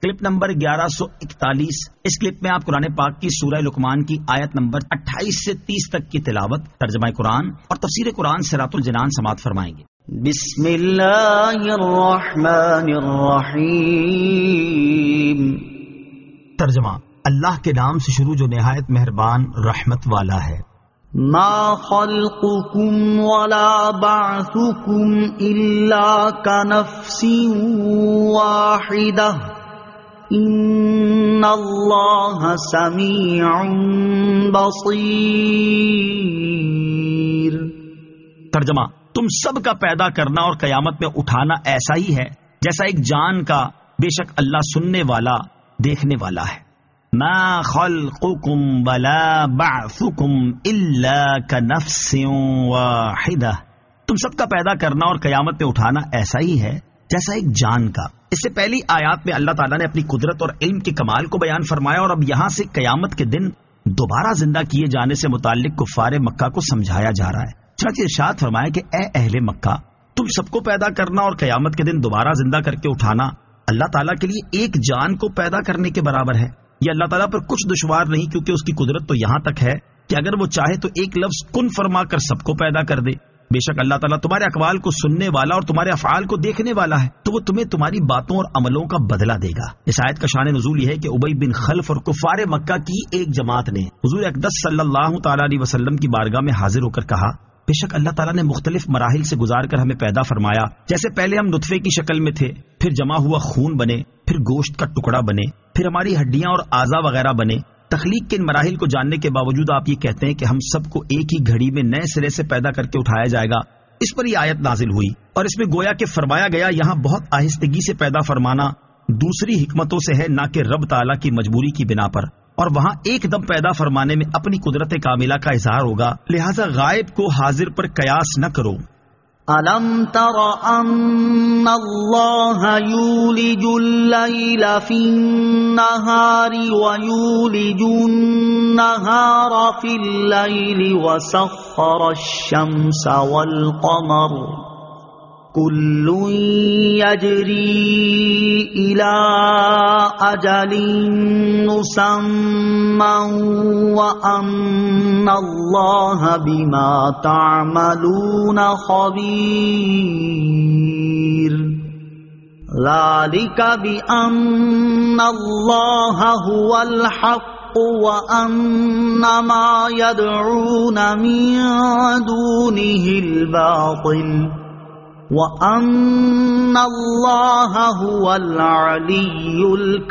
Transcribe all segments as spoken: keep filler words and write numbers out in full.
Clip number گیارہ سو اکتالیس. اس clip میں آپ قرآن پاک کی سورہ لقمان کی آیت نمبر اٹھائیس سے تیس تک کی تلاوت، ترجمہ قرآن اور تفسیر قرآن صراط الجنان سماعت فرمائیں گے. بسم اللہ الرحمن الرحیم. ترجمہ: اللہ کے نام سے شروع جو نہایت مہربان رحمت والا ہے. ما خلقكم ولا بعثكم الا كنفس واحدة ان اللہ سمیع بصیر. ترجمہ: تم سب کا پیدا کرنا اور قیامت میں اٹھانا ایسا ہی ہے جیسا ایک جان کا، بے شک اللہ سننے والا دیکھنے والا ہے. ما خلقكم ولا بعثكم الا كنفس واحدة. تم سب کا پیدا کرنا اور قیامت میں اٹھانا ایسا ہی ہے جیسا ایک جان کا. اس سے پہلی آیات میں اللہ تعالیٰ نے اپنی قدرت اور علم کے کمال کو بیان فرمایا، اور اب یہاں سے قیامت کے دن دوبارہ زندہ کیے جانے سے متعلق کفار مکہ کو سمجھایا جا رہا ہے. چنانچہ ارشاد فرمایا کہ اے اہل مکہ، تم سب کو پیدا کرنا اور قیامت کے دن دوبارہ زندہ کر کے اٹھانا اللہ تعالیٰ کے لیے ایک جان کو پیدا کرنے کے برابر ہے. یہ اللہ تعالیٰ پر کچھ دشوار نہیں، کیونکہ اس کی قدرت تو یہاں تک ہے کہ اگر وہ چاہے تو ایک لفظ کن فرما کر سب کو پیدا کر دے. بے شک اللہ تعالیٰ تمہارے اقوال کو سننے والا اور تمہارے افعال کو دیکھنے والا ہے، تو وہ تمہیں تمہاری باتوں اور عملوں کا بدلہ دے گا. اس آیت کا شان نزول یہ ہے کہ ابی بن خلف اور کفار مکہ کی ایک جماعت نے حضور اقدس صلی اللہ تعالیٰ علیہ وسلم کی بارگاہ میں حاضر ہو کر کہا، بے شک اللہ تعالیٰ نے مختلف مراحل سے گزار کر ہمیں پیدا فرمایا. جیسے پہلے ہم نطفے کی شکل میں تھے، پھر جمع ہوا خون بنے، پھر گوشت کا ٹکڑا بنے، پھر ہماری ہڈیاں اور اعضا وغیرہ بنے. تخلیق کے ان مراحل کو جاننے کے باوجود آپ یہ کہتے ہیں کہ ہم سب کو ایک ہی گھڑی میں نئے سرے سے پیدا کر کے اٹھایا جائے گا. اس پر یہ آیت نازل ہوئی، اور اس میں گویا کہ فرمایا گیا یہاں بہت آہستگی سے پیدا فرمانا دوسری حکمتوں سے ہے، نہ کہ رب تعالیٰ کی مجبوری کی بنا پر، اور وہاں ایک دم پیدا فرمانے میں اپنی قدرت کاملہ کا اظہار ہوگا، لہذا غائب کو حاضر پر قیاس نہ کرو. أَلَمْ تَرَ أَنَّ اللَّهَ يُولِجُ اللَّيْلَ فِي النَّهَارِ وَيُولِجُ النَّهَارَ فِي اللَّيْلِ وَسَخَّرَ الشَّمْسَ وَالْقَمَرَ كُلٌّ يَجْرِي إِلَى أَجَلٍ مُّسَمًّى وَأَنَّ اللَّهَ بِمَا تَعْمَلُونَ خَبِيرٌ. ذَلِكَ بِأَنَّ اللَّهَ هُوَ الْحَقُّ وَأَنَّ مَا يَدْعُونَ مِن دُونِهِ الْبَاطِلُ وَأَنَّ اللَّهَ هُوَ الْعَلِيُّ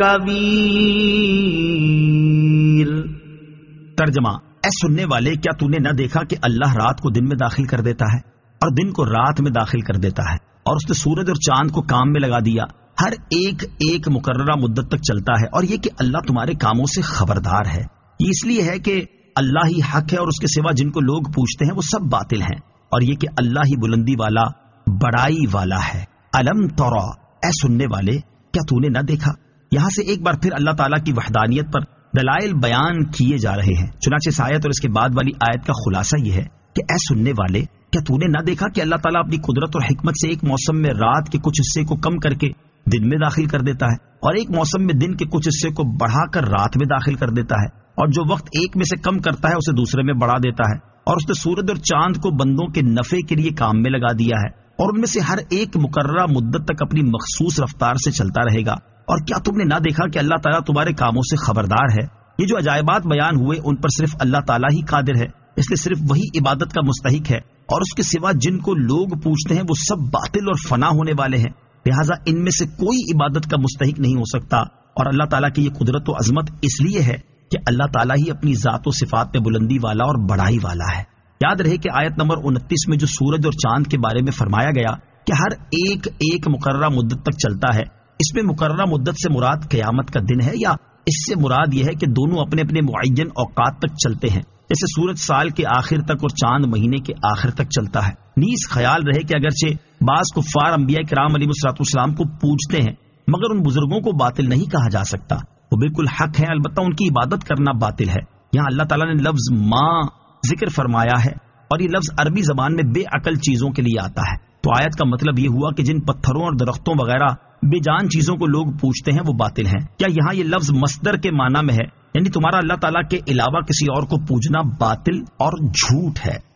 الْكَبِيرُ. ترجمہ: اے سننے والے، کیا تو نے نہ دیکھا کہ اللہ رات کو دن میں داخل کر دیتا ہے اور دن کو رات میں داخل کر دیتا ہے، اور اس نے سورج اور چاند کو کام میں لگا دیا، ہر ایک ایک مقررہ مدت تک چلتا ہے، اور یہ کہ اللہ تمہارے کاموں سے خبردار ہے. یہ اس لیے ہے کہ اللہ ہی حق ہے اور اس کے سوا جن کو لوگ پوچھتے ہیں وہ سب باطل ہیں، اور یہ کہ اللہ ہی بلندی والا بڑائی والا ہے. الم ترى، اے سننے والے، کیا تو نے نہ دیکھا؟ یہاں سے ایک بار پھر اللہ تعالیٰ کی وحدانیت پر دلائل بیان کیے جا رہے ہیں. چنانچہ اس آیت اور اس کے بعد والی آیت کا خلاصہ یہ ہے کہ اے سننے والے، کیا تو نے نہ دیکھا کہ اللہ تعالیٰ اپنی قدرت اور حکمت سے ایک موسم میں رات کے کچھ حصے کو کم کر کے دن میں داخل کر دیتا ہے، اور ایک موسم میں دن کے کچھ حصے کو بڑھا کر رات میں داخل کر دیتا ہے، اور جو وقت ایک میں سے کم کرتا ہے اسے دوسرے میں بڑھا دیتا ہے، اور اس نے سورج اور چاند کو بندوں کے نفع کے لیے کام میں لگا دیا ہے، اور ان میں سے ہر ایک مقررہ مدت تک اپنی مخصوص رفتار سے چلتا رہے گا. اور کیا تم نے نہ دیکھا کہ اللہ تعالیٰ تمہارے کاموں سے خبردار ہے؟ یہ جو عجائبات بیان ہوئے ان پر صرف اللہ تعالیٰ ہی قادر ہے، اس لیے صرف وہی عبادت کا مستحق ہے، اور اس کے سوا جن کو لوگ پوچھتے ہیں وہ سب باطل اور فنا ہونے والے ہیں، لہٰذا ان میں سے کوئی عبادت کا مستحق نہیں ہو سکتا. اور اللہ تعالیٰ کی یہ قدرت و عظمت اس لیے ہے کہ اللہ تعالیٰ ہی اپنی ذات و صفات میں بلندی والا اور بڑائی والا ہے. یاد رہے کہ آیت نمبر انتیس میں جو سورج اور چاند کے بارے میں فرمایا گیا کہ ہر ایک ایک مقررہ مدت تک چلتا ہے، اس میں مقررہ مدت سے مراد قیامت کا دن ہے، یا اس سے مراد یہ ہے کہ دونوں اپنے اپنے معین اوقات تک چلتے ہیں، جیسے سورج سال کے آخر تک اور چاند مہینے کے آخر تک چلتا ہے. نیز خیال رہے کہ اگرچہ بعض کفار انبیاء کرام علیہ الصلوۃ والسلام کو پوجتے ہیں، مگر ان بزرگوں کو باطل نہیں کہا جا سکتا، وہ بالکل حق ہے، البتہ ان کی عبادت کرنا باطل ہے. یہاں اللہ تعالیٰ نے لفظ ماں ذکر فرمایا ہے، اور یہ لفظ عربی زبان میں بے عقل چیزوں کے لیے آتا ہے. تو آیت کا مطلب یہ ہوا کہ جن پتھروں اور درختوں وغیرہ بے جان چیزوں کو لوگ پوچھتے ہیں وہ باطل ہیں. کیا یہاں یہ لفظ مصدر کے معنی میں ہے، یعنی تمہارا اللہ تعالیٰ کے علاوہ کسی اور کو پوجنا باطل اور جھوٹ ہے؟